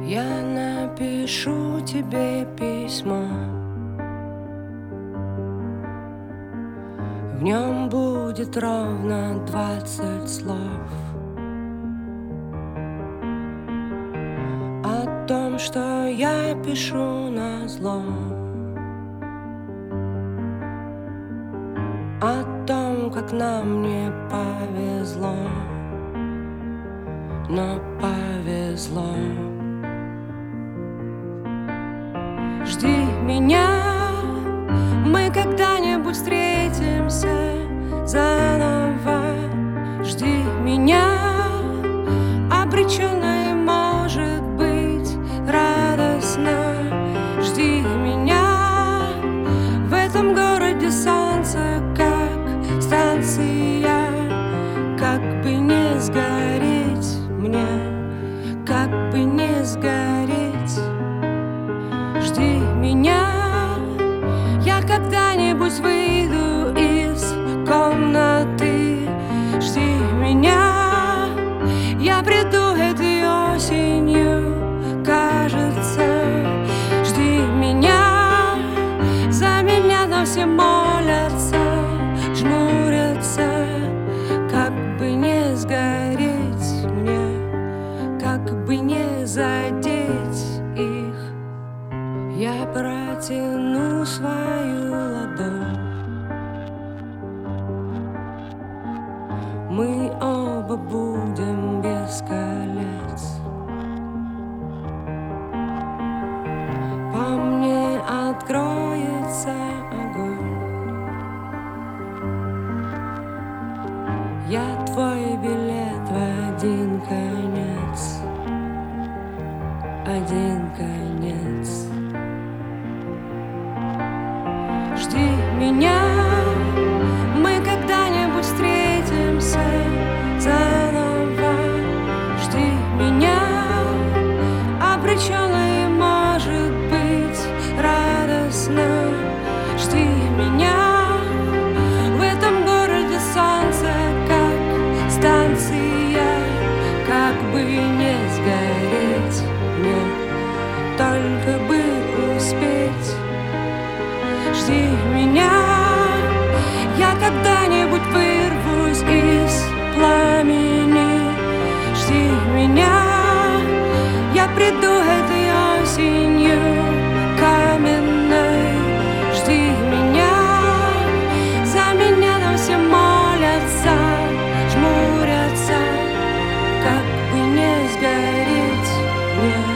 Я напишу тебе письмо, в нем будет ровно 20 слов о том, что я пишу назло, о том, как нам не повезло, но повезло. Жди меня, мы когда-нибудь встретимся заново. Жди меня, обречённой, может быть, радостно. Жди меня, в этом городе солнце, как станция. Как бы не сгореть мне, как бы не сгореть. Жди меня, я когда-нибудь выйду из комнаты. Жди меня, я приду этой осенью, кажется. Жди меня, за меня там все молятся, жмурятся. Как бы не сгореть мне, как бы не задеть их. Я протяну свою ладонь, мы оба будем без колец. По мне откроется огонь. Я твой билет в один конец, один конец. Жди меня, мы когда-нибудь встретимся заново. Жди меня, обречённой, может быть, радостно. Жди меня, в этом городе солнце, как станция. Как бы не сгореть мне, только бы успеть. Жди меня, я когда-нибудь вырвусь из пламени. Жди меня, я приду этой осенью каменной. Жди меня, за меня там все молятся, жмурятся. Как бы не сгореть мне.